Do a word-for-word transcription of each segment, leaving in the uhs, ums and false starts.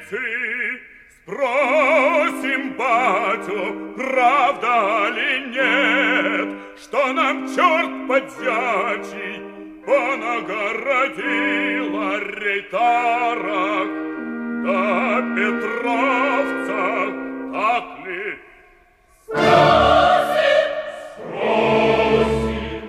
мудрецы, спросим батю, правда ли нет, что нам черт подзячий понагородил рейтара да Петровца, так ли? Спросим! Спросим!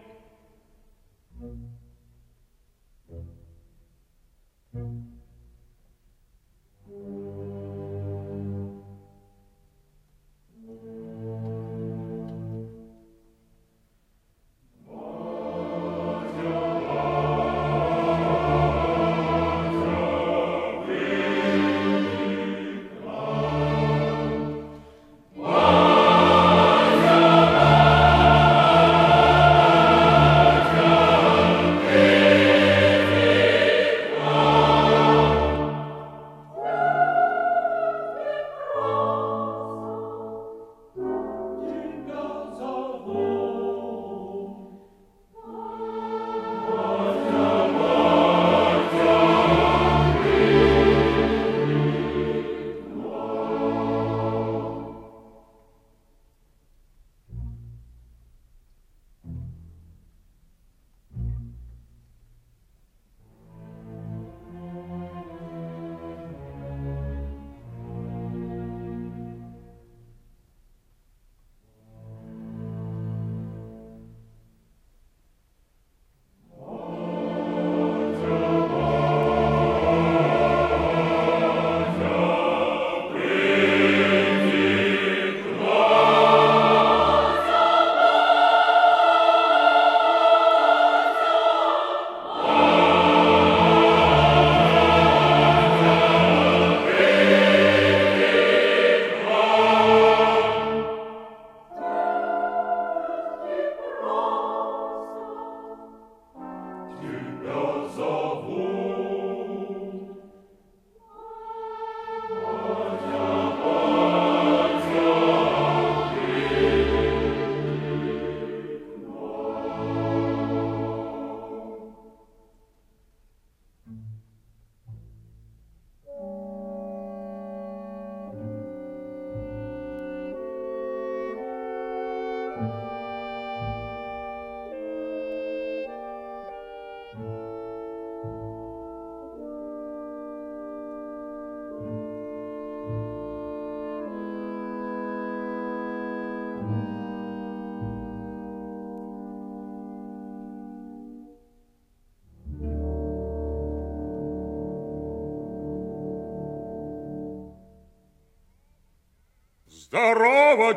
Здорово,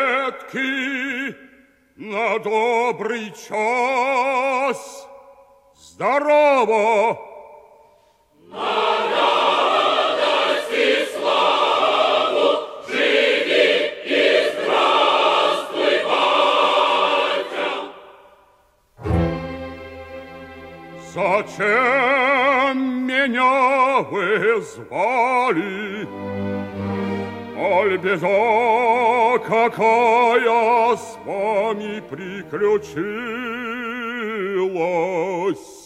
детки, на добрый час. Здорово! На радость и славу живи и здравствуй, батя! Зачем меня вы звали? Аль беда какая с вами приключилась?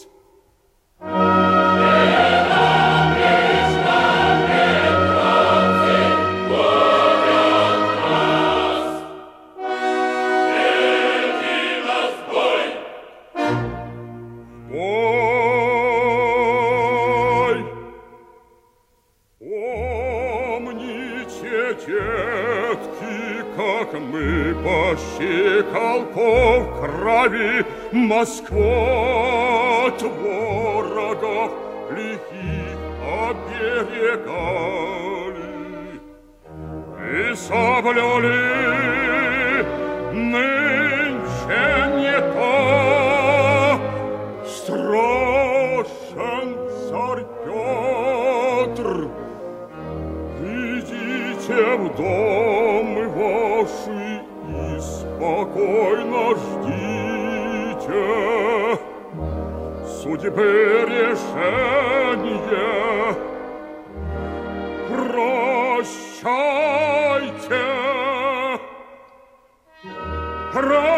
Детки, как мы по щеколку в крови Москва творогов лихих оберегали. И соблюли нынче не то, страшен царь Петр. Идите в дом ваши и спокойно ждите судьбы решения. Прощайте! Прощайте!